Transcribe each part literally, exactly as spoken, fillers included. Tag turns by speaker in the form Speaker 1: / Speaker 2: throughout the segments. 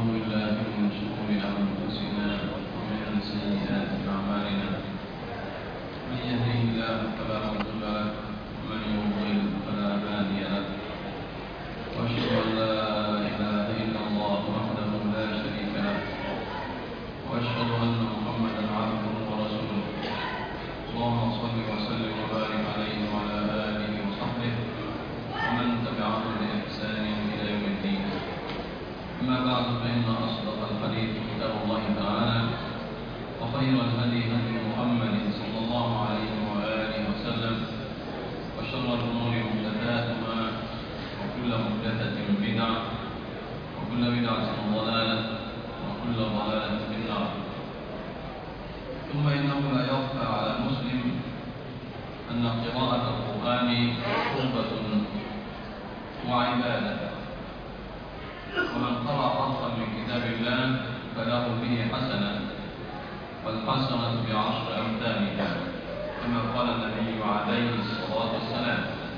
Speaker 1: بالله من شرور أنفسنا ومن سيئات أعمالنا. من يهده الله فلا مضل له ومن يضلل فلا هادي له. وأشهد أن لا إله إلا الله وحده لا شريك له، وأشهد أن محمدا عبده ورسوله. اللهم صل وسلم وبارك عليه وعلى آله وصحبه ومن تبعهم بإحسان إلى يوم الدين. أما بعد، فإن أصدق الحديث كتاب الله تعالى، وخير الهدي هدي محمد صلى الله عليه وآله وسلم، وشر الأمور محدثاتها، وكل محدثة بدعة، وكل بدعة ضلالة، وكل ضلالة في النار. ثم إنه لا يخفى على المسلم أن قراءة القرآن قربة وعبادة، ومن قرأ حرفا من كتاب الله فله به حسنة، والحسنة بعشر أمثالها، كما قال النبي عليه الصلاة والسلام.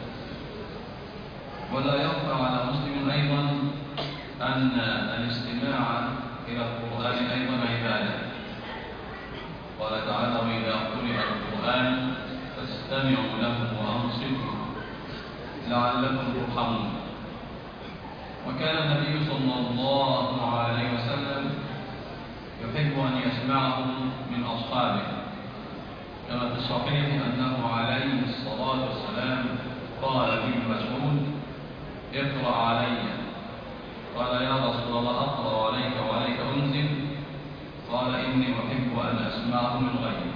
Speaker 1: ولا يخفى على مسلم أيضا أن الاستماع إلى القرآن أيضا عبادة. قال تعالى: وإذا قرئ القرآن فاستمعوا له وأنصتوا لعلكم ترحمون. وكان النبي صلى الله عليه وسلم يحب أن يسمعه من أصحابه، كما في الصحيح أنه عليه الصلاة والسلام قال لابن مسعود: اقرأ علي. قال: يا رسول الله، أقرأ عليك وعليك أنزل؟ قال: إني أحب أن أسمعه من غيري.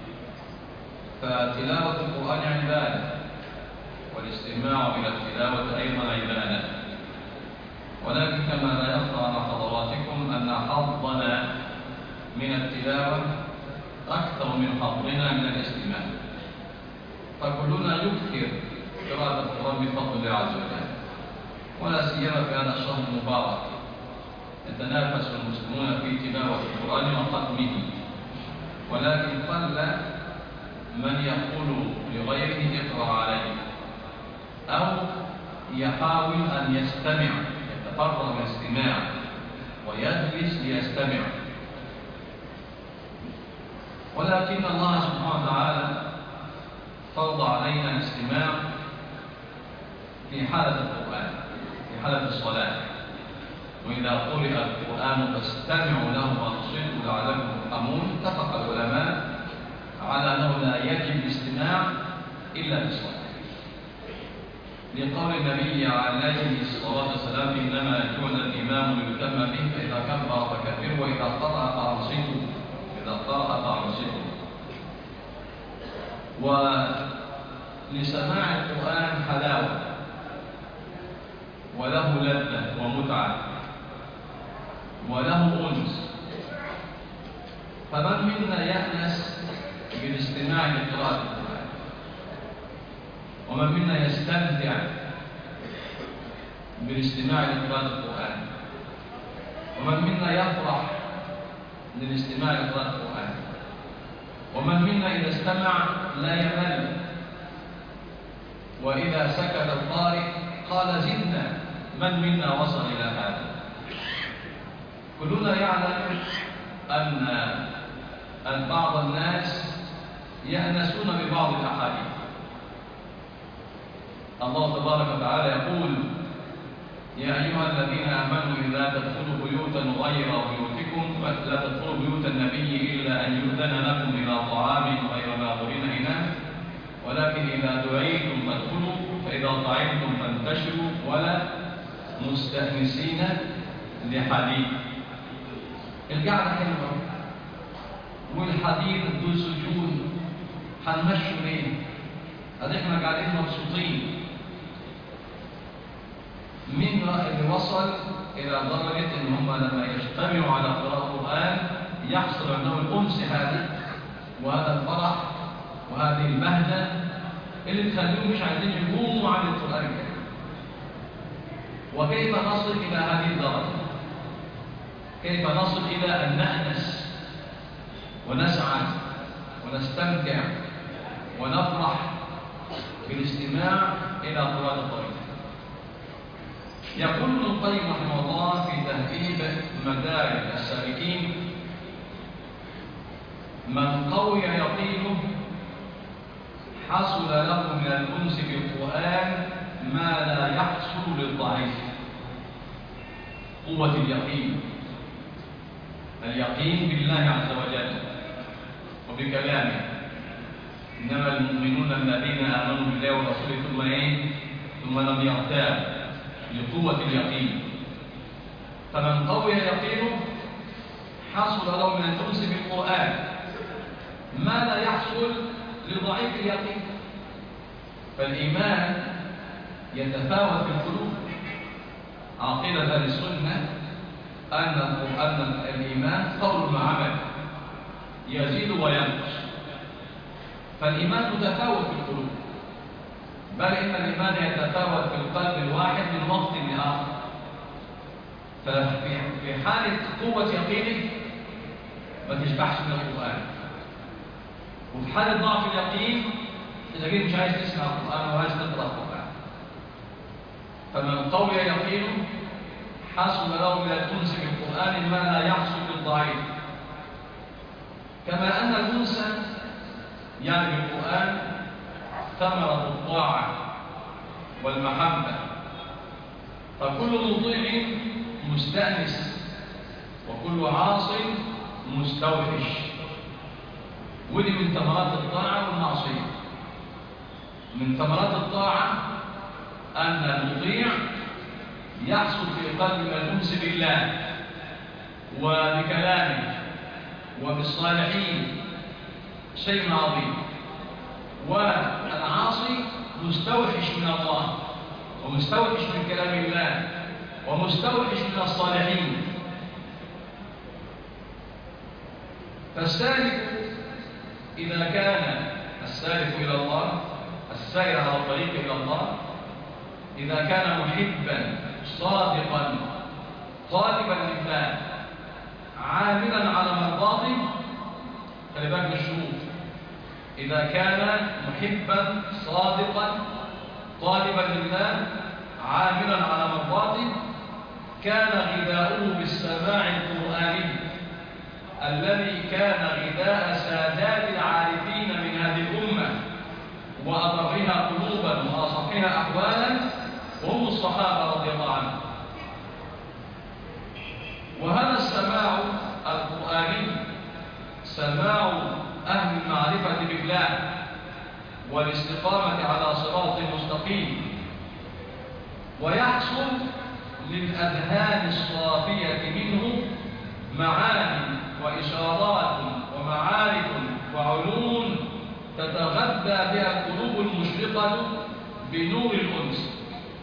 Speaker 1: فتلاوة القرآن عبادة، والاستماع إلى التلاوة أيضا عبادة. ولكن كما لا يخفى على حضراتكم أن حظنا من التلاوة أكثر من حظنا من الاستماع، فكلنا يكثر قراءة القرآن بفضل الله عز وجل، ولا سيما في هذا الشهر المبارك يتنافس المسلمون في تلاوة القرآن وختمه. ولكن قل من يقول لغيره اقرأ عليه، أو يحاول أن يستمع، يتفرغ للاستماع ويجلس ليستمع. ولكن الله سبحانه وتعالى فرض علينا الاستماع في حالة القرآن، في حالة الصلاة. وإذا قرئ القرآن فاستمعوا له وأنصتوا لعلكم ترحمون. اتفق العلماء على أنه لا يجب الاستماع إلا في الصلاة، لقول النبي عليه الصلاة والسلام: إنما جعل الإمام ليتم به، فإذا كبر فكبروا، وإذا قرأ فأنصتوا، إذا قرأ فأنصتوا. ولسماع القرآن حلاوة، وله لذة ومتعة، وله أنس. فمن منا يأنس بالاستماع لقراءة القرآن، ومن منا يستمتع بالاستماع لقراءة القرآن، ومن منا يفرح للاستماع لقراءة القرآن، ومن منا إذا استمع لا يمل، وإذا سكت القارئ قال زدنا. من منا وصل إلى هذا؟ كلنا يعلم أن أن بعض الناس يأنسون ببعض الأحاديث. الله تبارك وتعالى يقول: يا أيها الذين آمنوا إذا تدخلوا بيوتا غير بيوتكم، لا تدخلوا بيوت النبي إلا أن يؤذن لكم إلى طعام غير ناظرين إناه، ولكن إذا دعيتم فادخلوا، فإذا طعمتم فانتشروا ولا مستأنسين لحديث. القعدة حلوة والحديث ذو سجون، هنمشوا ليه؟ هذا احنا قاعدين مبسوطين. من اللي وصل إلى درجة إن هم لما يجتمعوا على قراءة القرآن يحصل عندهم الأنس هذه، وهذا الفرح، وهذه البهجة اللي تخليهم مش عايزين يقوموا عن القرآن الكريم. وكيف نصل إلى هذه الدرجة؟ كيف نصل إلى أن نأنس ونسعد ونستمتع ونفرح بالاستماع إلى قراءة القرآن؟
Speaker 2: يقول ابن القيم رحمه الله في تهذيب مدارج السالكين: من قوي يقينه حصل له من الأنس بالقرآن ما لا يحصل للضعيف. قوة اليقين، اليقين بالله عز وجل وبكلامه. إنما المؤمنون الذين آمنوا بالله ورسوله ثم إيه؟ ثم لم يرتابوا، لقوة اليقين. فمن قوي يقينه حصل له من الأنس بالقرآن ما لا يحصل لضعيف اليقين. فالإيمان يتفاوت في القلوب. عقيدة أهل السنة أن أن الإيمان قول وعمل يزيد وينقص. فالإيمان متفاوت في القلوب، بل إن الإيمان يتفاوت في القلب الواحد من وقت لآخر. ففي حالة قوة يقينك ما تشبعش من القرآن، وفي حالة ضعف اليقين إذا كنت مش عايز تسمع القرآن وعايز تقرأ القرآن. فمن قوي يقينه حصل له من الأنس بالقرآن ما لا يحصل بالضعيف. كما أن الأنس يعني بالقرآن ثمرة الطاعة والمحبة، فكل مطيع مستأنس وكل عاص مستوحش. ودي من ثمرات الطاعة والمعصية. من ثمرات الطاعة أن المطيع يحصل في قلب من الأنس بالله وبكلامه وبالصالحين، شيء عظيم. والعاصي مستوحش من الله ومستوحش من كلام الله ومستوحش من الصالحين. فالسالك إذا كان السالك إلى الله، السائر على الطريق إلى الله، إذا كان محبا صادقا طالبا لله عاملا على مرضاته، خلي بالك من الشروط. إذا كان محبا صادقا طالبا لله عاملا على مرضاته، كان غذاؤه بالسماع القرآني الذي كان غذاء سادات العارفين من هذه الأمة وأضرها قلوبا وأصحها أحوالا، وهم الصحابة رضي الله عنهم. وهذا السماع القرآني سماع أهل المعرفة بالله والاستقامة على صراط مستقيم، ويحصل للأذهان الصافية منه معاني وإشارات ومعارف وعلوم تتغذى بها القلوب المشرقة بنور الأنس.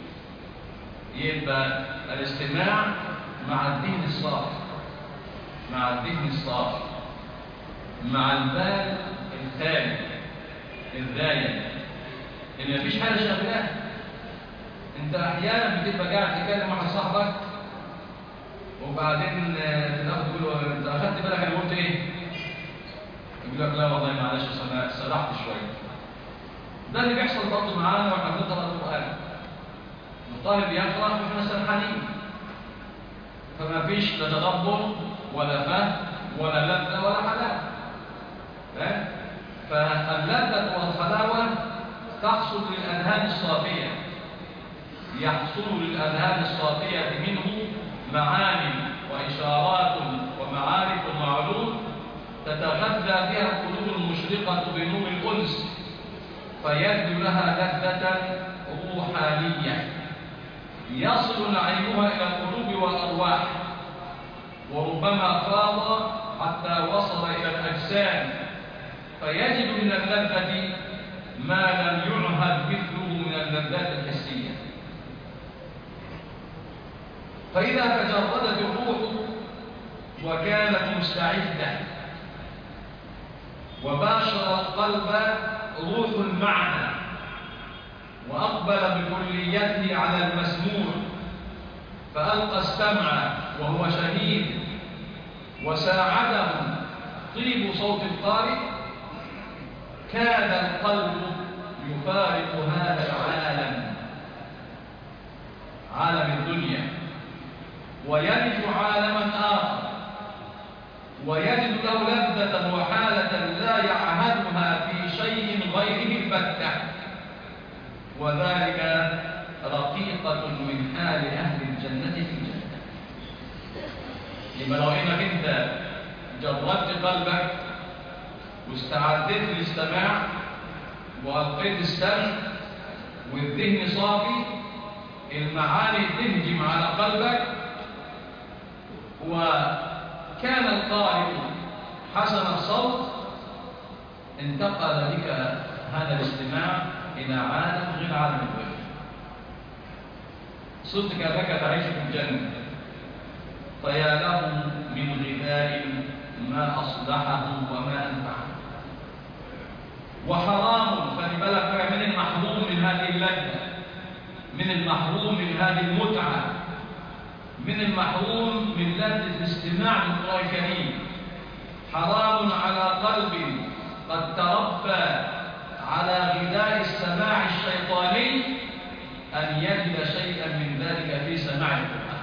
Speaker 2: يبقى الاستماع مع الذهن الصافي، مع الذهن الصافي، مع البال الخالي الرايق، ان مفيش حاجه شغلاه. انت احيانا بتبقى قاعد تكلم مع صاحبك وبعدين تاخد تقول له انت اخدت بالك انا قلت ايه؟ يقول لك لا والله معلش سرحت شويه. ده اللي بيحصل برضه معانا واحنا بنقرا القران. الطالب يقرا واحنا سرحانين، فما فيش لا تدبر ولا فهم ولا لذة ولا حلاوة. فاللذة والحلاوة تحصل للأذهان الصافية، يحصل للأذهان الصافية منه معاني وإشارات ومعارف ومعلوم تتغذى بها القلوب المشرقة بنور الأنس، فيجد لها لذة روحانية يصل نعيمها إلى القلوب والأرواح، وربما فاض حتى وصل إلى الأجسام، فيجد من اللذة ما لم يعهد مثله من اللذات الحسية. فإذا تجردت الروح وكانت مستعدة وباشر القلب روح المعنى وأقبل بكليته على المسموع، فألقى السمع وهو شهيد وساعده طيب صوت القارئ، كاد القلب يفارق هذا العالم، عالم الدنيا، ويجد عالما آخر ويجد له لذة وحالة لا يعهدها في شيء غيره البتة، وذلك رقيقة من حال أهل الجنة في الجنة. يبقى لو إنك أنت جردت قلبك واستعدت للاستماع وألقيت السمع والذهن صافي، المعاني تهجم على قلبك، وكان القارئ حسن الصوت، انتقل بك هذا الاستماع إلى عالم غير عالم الغيب. صدق لك تعيش في الجنة، فيا له من غذاء ما أصلحه وما أنفعه. وحرام، فلبلغ من المحروم من هذه اللذة، من المحروم من هذه المتعة، من المحروم من لذة الاستماع للقرآن الكريم. حرام على قلب قد تربى على غذاء السماع الشيطاني أن يجد شيئا من ذلك في سماع القرآن.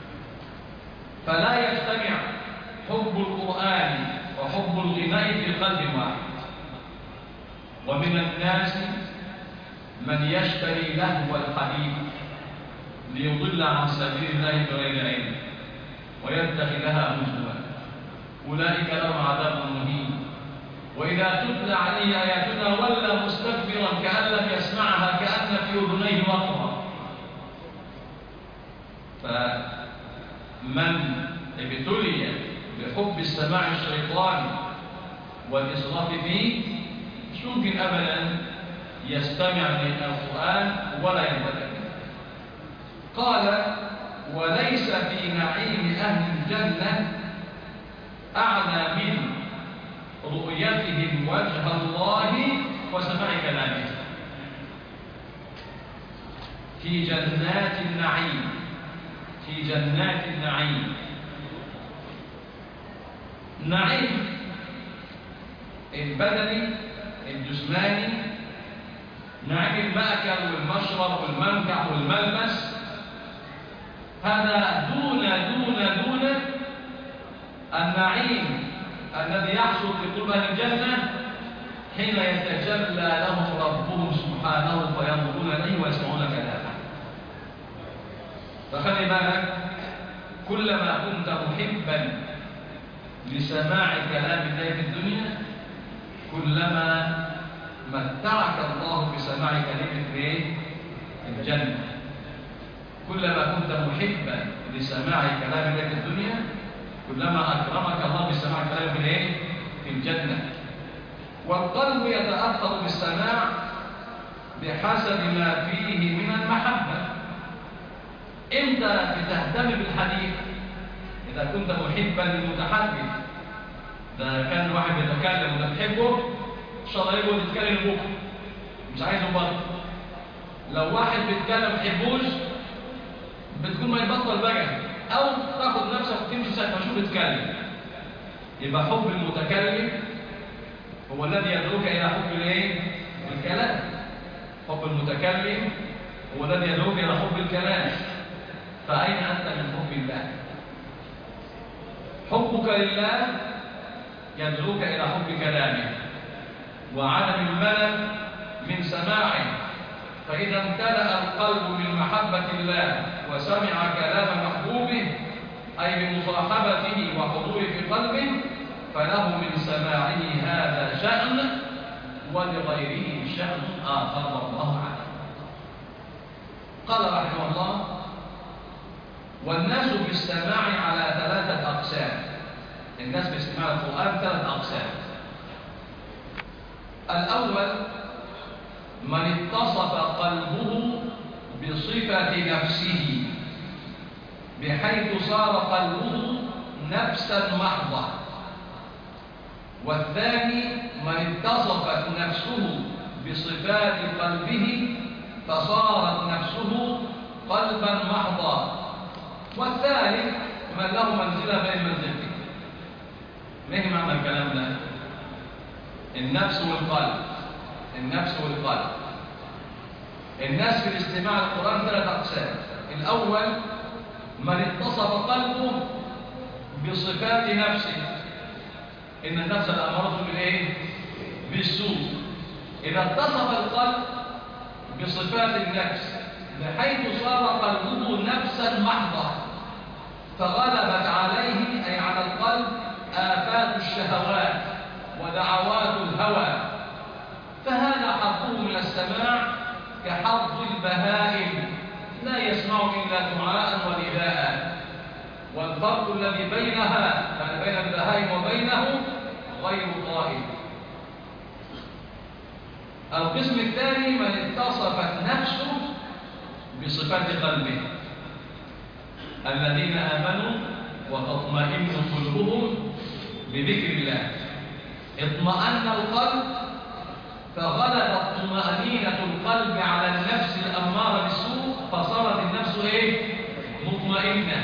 Speaker 2: فلا يجتمع حب القرآن وحب الغناء في قلب واحد. ومن الناس من يشتري لهو الحديث ليضل عن سبيل الله بغير علم ويتخذها هزوا، أولئك لهم عذاب مهين. وإذا تتلى عليه آياتنا ولى مستكبرا كأن لم يسمعها كأن في أذنيه وقرا. فمن ابتلي بحب السماع الشيطاني والإسراف فيه مش ممكن أبدا يستمع للقرآن ولا ينتبه. قال: وليس في نعيم أهل الجنة أعلى من رؤيتهم وجه الله وسماع كلامه. في جنات النعيم، في جنات النعيم. النعيم البدني الجسماني، نعيم المأكل والمشرب والمنفع والملبس، هذا دون دون دون النعيم الذي يحصل في قلوب أهل الجنة حين يتجلى لهم ربهم سبحانه فينظرون إليه ويسمعون كلامه. فخلي بالك، كلما كنت محبا لسماع كلام الله في الدنيا كلما متعك الله بسماع كلمة الجنة. كلما كنت محبا لسماع كلام الله في الدنيا كلما أكرمك الله بسماع كلام في الجنة. والقلب يتأثر بالسماع بحسب ما فيه من المحبة. إمتى بتهتم بالحديث؟ إذا كنت محبا للمتحدث. ده كان واحد يتكلم وانت بتحبه ان شاء الله يقعد يتكلم بكره، مش عايزه برضه. لو واحد بيتكلم ما تحبوش بتكون ما يبطل بقى، او تاخد نفسك وتمشي ساعه ما تشوف يتكلم. يبقى حب المتكلم هو الذي يدعوك الى حب الايه؟ الكلام. حب المتكلم هو الذي يدعوك الى حب الكلام. فاين انت من حب الله؟ حبك لله يدعوك إلى حب كلامه وعدم الملل من سماعه. فإذا امتلأ القلب من محبة الله وسمع كلام محبوبه أي بمصاحبته وحضوره في قلبه فله من سماعه هذا شأن ولغيره شأن آخر والله أعلم. قال رحمه الله: والناس بالسماع على ثلاثة أقسام. الناس باستماع القرآن ثلاث أقسام. الأول من اتصف قلبه بصفة نفسه بحيث صار قلبه نفسا محضة. والثاني من اتصفت نفسه بصفات قلبه فصارت نفسه قلبا محضا. والثالث من له منزلة بين منزلتين. ليه معنى الكلام ده؟ النفس والقلب. النفس والقلب. الناس في الاستماع للقرآن ثلاث أقسام. الأول من اتصف قلبه بصفات نفسه، إن النفس الأمارة بالإيه؟ بالسوء. إذا اتصف القلب بصفات النفس بحيث صار قلبه نفسا محضة فغلبت عليه أي على القلب آفات الشهوات ودعوات الهوى، فهذا حظه من السماع كحظ البهائم لا يسمع إلا دعاء ونداء. والفرق الذي بينها يعني بين البهائم وبينه غير طائل. القسم الثاني من اتصفت نفسه بصفات قلبه، الذين آمنوا وتطمئن قلوبهم بذكر الله. اطمأن القلب فغلبت طمأنينة القلب على النفس الأمارة بالسوء فصارت النفس ايه؟ مطمئنة.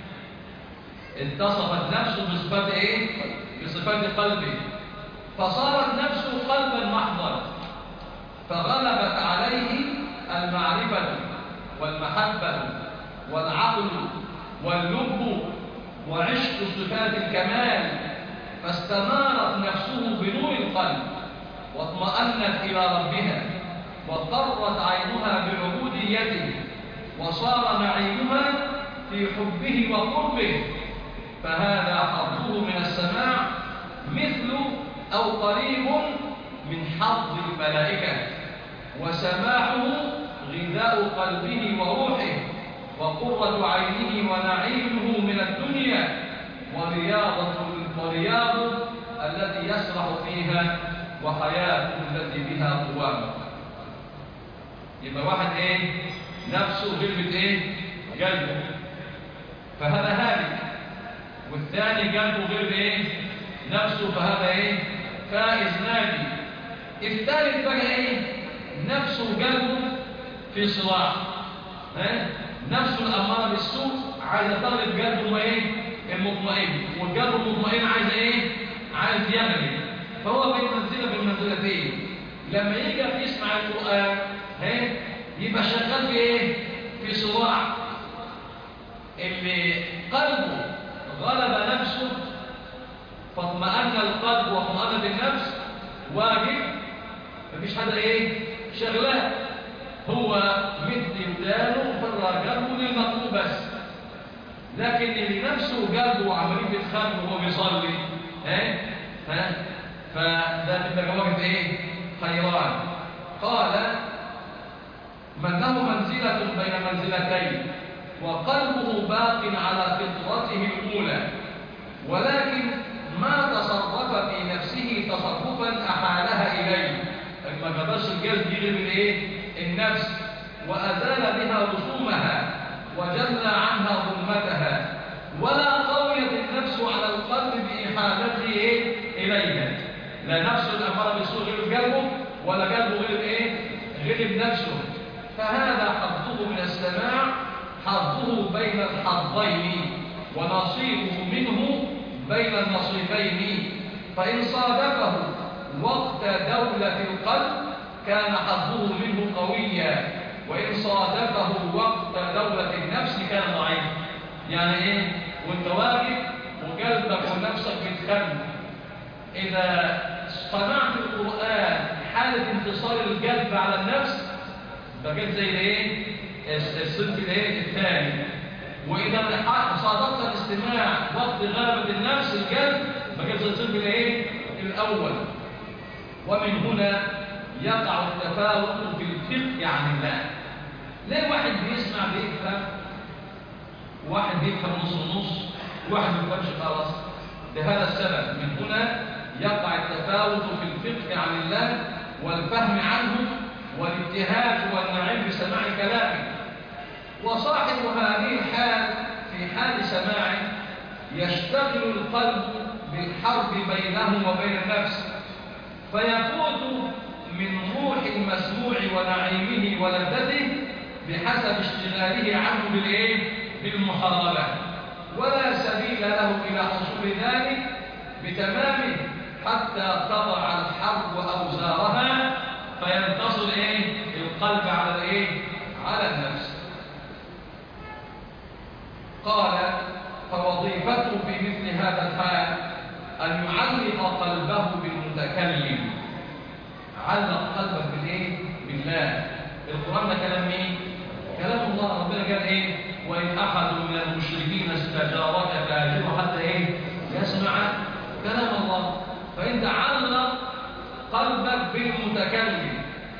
Speaker 2: اتصفت نفسه بصفات ايه؟ بصفات قلبه فصارت نفسه قلبا محضا فغلبت عليه المعرفة والمحبة والعقل واللب وعشق صفات الكمال، فاستنارت نفسه بنور القلب واطمأنت إلى ربها وقرت عينها بعبوديته وصار نعيمها في حبه وقربه، فهذا حظه من السماع مثل أو قريب من حظ الملائكة، وسماعه غذاء قلبه وروحه وقرة عينه ونعيمه من الدنيا ورياضة ورياض التي يسرح فيها وحياة التي بها قوامه. يبقى واحد ايه؟ نفسه غلبت ايه؟ قلبه فهذا هالك، والثاني قلبه غلب ايه؟ نفسه فهذا ايه؟ فائز ناجي. الثالث بقى ايه؟ نفسه قلبه في صراع، ها؟ نفسه الأمارة بالسوء عايز طالب قلبه ايه؟ المطمئن، والقلب المطمئن عايز ايه؟ عايز يغلب، فهو بين منزلة بالمنزلتين. لما يجي يسمع القرآن ها يبقى شغال في ايه؟ في صراع. اللي قلبه غلب نفسه فاطمأن القلب واطمأنت النفس واجب، مفيش حدا ايه؟ شغلاه، هو مد ودانه فالراجل للمطلوب بس. لكن اللي نفسه قلبه وعمالين بيتخانق وهو بيصلي ها ها فده تبقى واقف ايه؟ حيران. قال من له منزلة بين منزلتين وقلبه باق على فطرته الأولى ولكن ما تصرف في نفسه تصرفا أحالها إليه، ما قدرش القلب يغلب الايه؟ النفس وأزال بها رسومها وجل عنها ظلمتها، ولا قويت النفس على القلب بإحالته إيه؟ إليها. لا نفس الأمارة بالسوء غلب قلبه ولا قلبه غلب إيه؟ غلب نفسه، فهذا حظه من السماع حظه بين الحظين ونصيبه منه بين النصيبين، فإن صادفه وقت دولة القلب كان حظه منه قويا، وإن صادفه وقت دولة النفس كان ضعيفا. يعني إيه؟ وانت واقف وقلبك ونفسك بتخن، إذا صنعت القرآن حالة انتصار القلب على النفس بقيت زي الايه؟ الصنف الايه؟ الثاني. وإذا صادفت الاستماع وقت غلبة النفس القلب بقيت زي الصنف الايه؟ الأول. ومن هنا يقع التفاوت في الفقه عن الله. ليه واحد بيسمع بيفهم واحد بيفهم نص ونص وواحد ما بيفهمش خلاص؟ لهذا السبب من هنا يقع التفاوت في الفقه عن الله والفهم عنه والابتهاج والنعيم بسماع كلامه. وصاحب هذه الحال في حال سماعه يشتغل القلب بالحرب بينه وبين النفس فيفوت من روح المسموع ونعيمه ولذته بحسب اشتغاله عنه بالايه؟ بالمحاربة، ولا سبيل له إلى حصول ذلك بتمامه حتى تضع الحرب أوزارها فينتصر إيه؟ القلب على الإيه؟ على النفس.
Speaker 3: قال فوظيفته في مثل هذا الحال أن يعلق قلبه بالمتكلم. علق قلبك بالإيه؟ بالله. القرآن ده كلام مين؟ كلام الله. ربنا قال إيه؟ وإن أحد من المشركين استجارك فأجره حتى إيه؟ يسمع كلام الله. فإنت علق قلبك بالمتكلم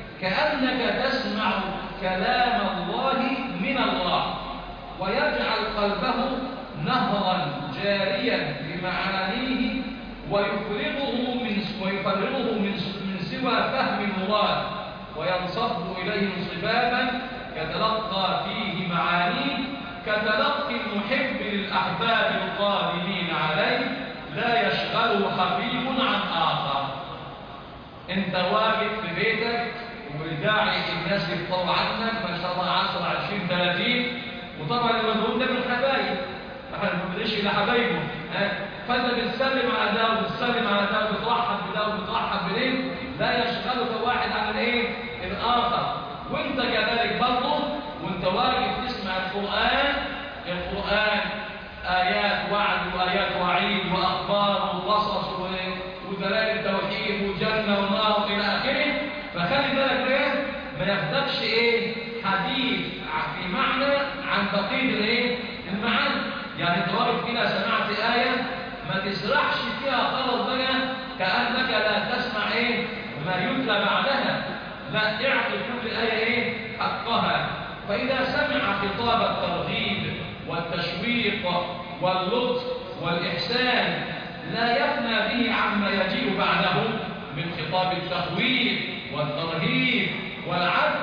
Speaker 3: كأنك تسمع كلام الله من الله، ويجعل قلبه نهرا جاريا بمعانيه ويفرغه من ويفرغه من من سوى فهم المراد، وينصب إليه انصبابا يتلقى فيه معانيه كتلقي المحب للأحباب القادمين عليه لا يشغله حبيب عن آخر. انت واقف في بيتك وداعي الناس يفطروا عنك ما شاء الله عشرة عشرين ثلاثين، وطبعا المظلوم ده من الحبايب، احنا ما بنقولش الى حبايبه، فانت بتسلم على ده وبتسلم على ده وبترحب بده وبترحب بده، لا يشغلك واحد عن الايه؟ الاخر. وانت كذلك برضه وانت واقف تسمع القران، القران ايات وعد وايات وعيد واخبار وقصص ودلائل التوحيد وجنه ونار الى اخره، فخلي بالك ايه؟ ما ياخدكش ايه؟ حديث في معنى عن بقيه الايه؟ المعاني. يعني انت واقف كده سمعت ايه ما تسرحش فيها خلاص بقى كانك لا تسمع ايه؟ ما يتلى بعدها، لا اعطي كل ايه ايه؟ حقها. فاذا سمع خطاب الترغيب والتشويق واللطف والاحسان لا يفنى به عما يجيء بعده من خطاب التخويف والترهيب والعدل.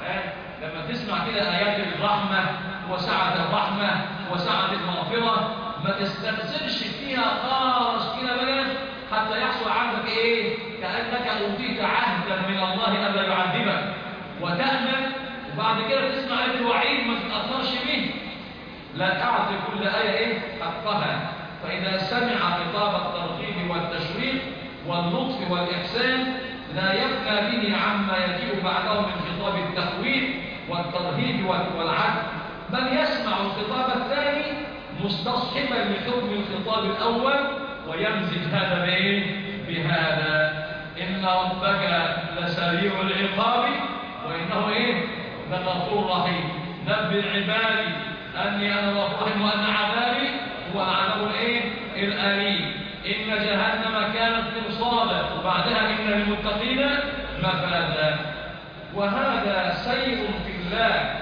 Speaker 3: لما تسمع كده آيات الرحمة وسعة الرحمة وسعة المغفرة ما تستخسرش فيها خالص كده بقى حتى يحصل عندك ايه؟ كأنك أوتيت عهدا من الله ألا يعذبك وتأمن، وبعد كده تسمع آية الوعيد ما تتأثرش به. لا أعطي كل آية ايه؟ حقها. فإذا سمع خطاب الترغيب والتشويق واللطف والإحسان لا يفنى به عما يجيء بعده من خطاب التخويف والترهيب والعدل، بل يسمع الخطاب الثاني مستصحبا لحكم الخطاب الأول ويمزج هذا بايه؟ بهذا. إن ربك لسريع العقاب وإنه إيه؟ لغفور رحيم. نبئ عبادي أني أنا الغفور الرحيم وأن عذابي هو العذاب الإيه؟ الأليم. إن جهنم كانت مرصادا وبعدها إن للمتقين مفازا. وهذا سير في الله،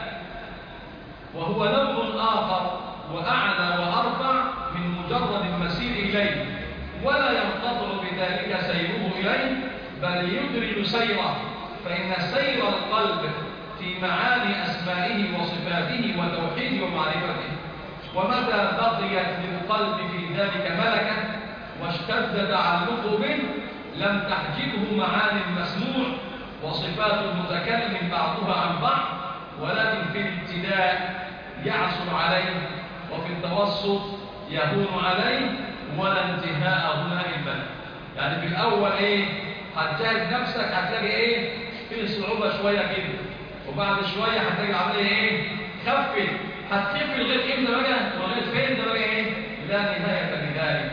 Speaker 3: وهو لون آخر وأعلى وأرفع من مجرد المسير إليه، ولا ينقطع بذلك سيره إليه بل يدرج سيره. فإن سير القلب في معاني أسمائه وصفاته وتوحيده ومعرفته، ومتى بقيت للقلب في ذلك ملكة واشتد تعلقه به لم تحجبه معاني المسموع وصفات المتكلم بعضها عن بعض، ولكن في الابتداء يعصر عليه وفي التوسط يهون عليه ولا انتهاء هنا البلد. يعني في الأول إيه؟ هتجاهد نفسك هتلاقي إيه؟ في صعوبة شوية كده، وبعد شوية هتلاقي عملية إيه؟ خفت. هتخف لغاية إمتى بقى؟ ولغاية فين ده بقى إيه؟ لا نهاية لذلك.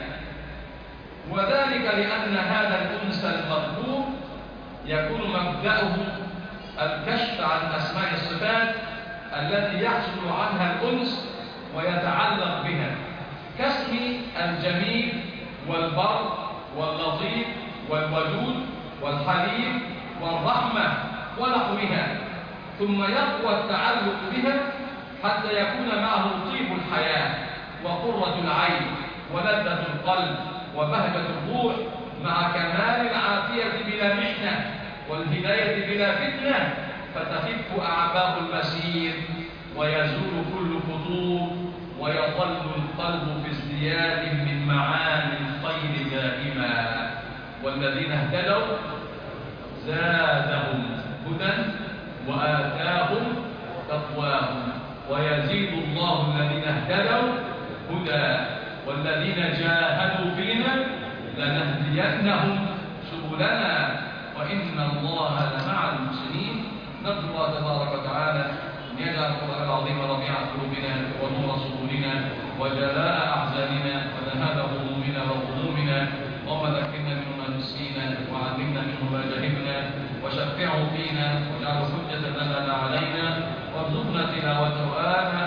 Speaker 3: وذلك لأن هذا الأنس المطلوب يكون مبدأه الكشف عن أسماء الصفات التي يحصل عنها الأنس ويتعلق بها، كاسم الجميل والبر واللطيف والودود والحليم والرحمة ونحوها، ثم يقوى التعلق بها حتى يكون معه طيب الحياة وقرة العين ولذة القلب وبهجة الروح مع كمال العافية بلا محنة والهداية بلا فتنة، فتخف أعباء المسير ويزول كل خطوب ويظل القلب في ازدياد من معاني الخير دائما. والذين اهتدوا زادهم هدى وآتاهم تقواهم ويزيد الله الذين اهتدوا هدى والذين جاهدوا فينا لنهدينهم سبلنا وإن الله لمع المحسنين. نرجو الله تبارك وتعالى أن يجعل القرآن العظيم ربيع قلوبنا ونور صدورنا وجلاء أحزاننا وذهاب همومنا وغمومنا. اللهم ذكرنا منه ما نسينا وعلمنا منه ما جهلنا وشفعه فينا واجعله حجة لنا لا علينا وارزقنا تلاوته آناء